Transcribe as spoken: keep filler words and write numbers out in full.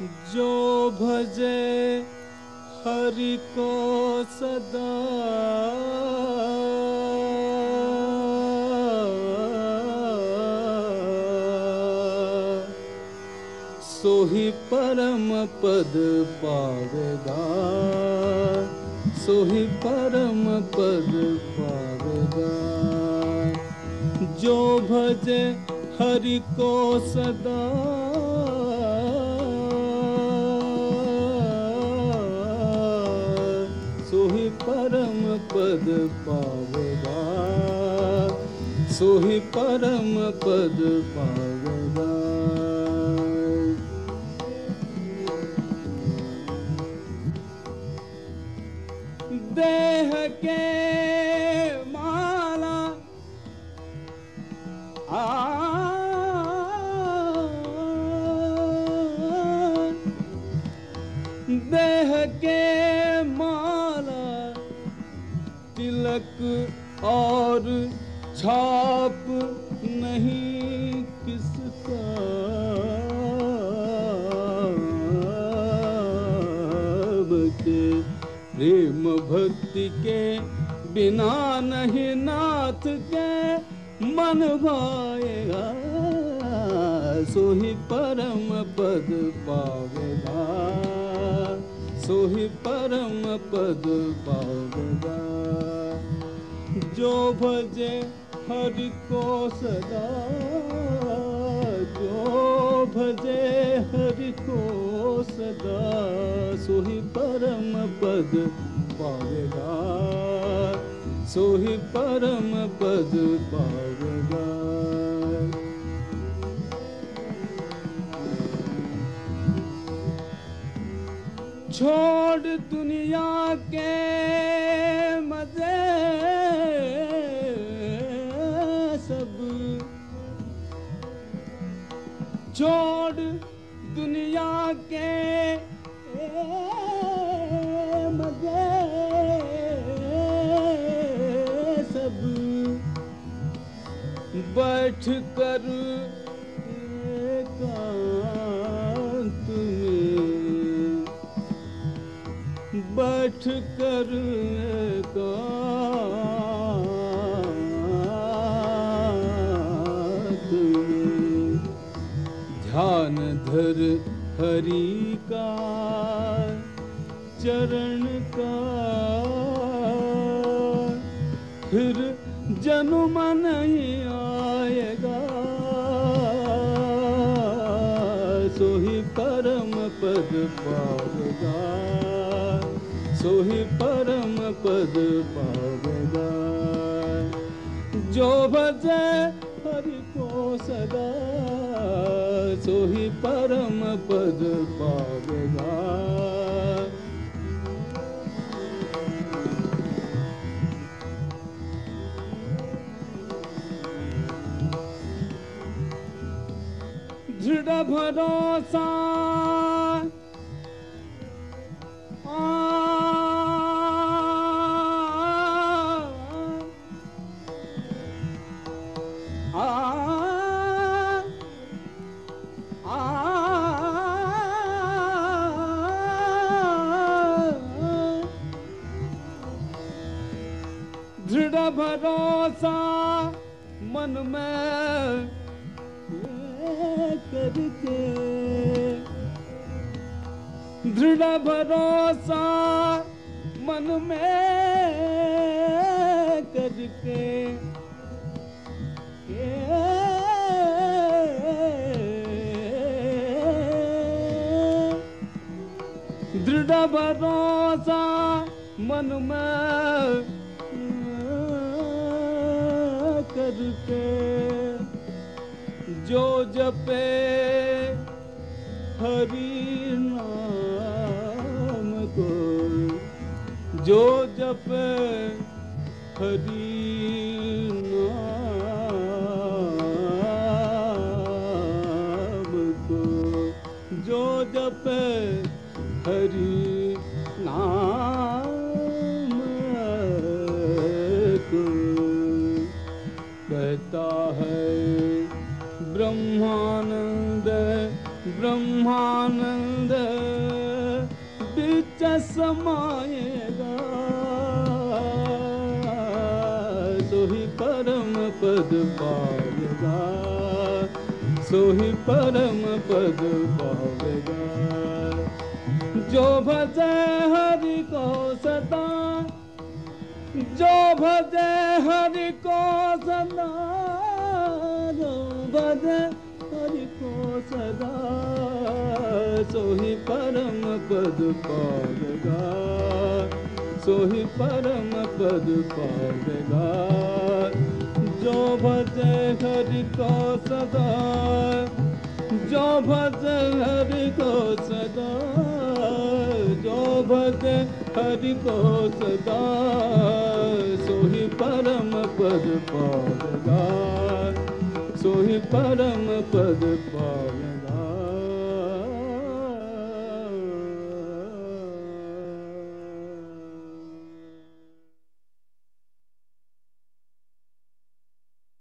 जो भजे हरि को सदा सोही परम पद पावेगा, सोही परम पद पावेगा। जो भजे हरि को सदा सोही परम पद पावेगा, सोही परम पद पावेगा। देह के माला आ देह के माला तिलक और छाप नहीं किसका, के प्रेम भक्ति के बिना नहीं नाथ के मन भाएगा, सोही परम पद पावेगा, सोही परम पद पावेगा। जो भजे हरि को सदा, जो भजे हरि को सदा सोही परम पद पावेगा, सोही परम पद पावेगा। छोड़ दुनिया के मजे सब, छोड़ दुनिया के मजे सब, बैठ कर एकांत में, बैठ कर एकांत में ध्यान धर हरि का चरण का, फिर जन्म नहीं आएगा, सोही परम पद पावेगा, सोही परम पद पावेगा। जो भजे हरि को सदा सोही परम पद पावेगा। दृढ़ भरोसा आ, आ, आ, दृढ़ भरोसा मन में करके, दृढ़ भरोसा मन में करके, दृढ़ भरोसा मन में करके, जो जपे हरि नाम को, जो जपे हरि नाम को, जो जपे हरि नाम को, कहता है ब्रह्मानंद ब्रह्मानंद बिच समाएगा, सोही परम पद पावेगा, सोही परम पद पावेगा। जो भजे हरि को सदा, जो भजे हरि को सदा, जो भजे हरि को सदा, सोही परम पद पावेगा, सोही परम पद पावेगा। जो भजे हरि को सदा, जो भजे हरि को सदा, जो भजे हरि को सदा, सोही परम पद पावेगा, सोही परम पद पावेगा।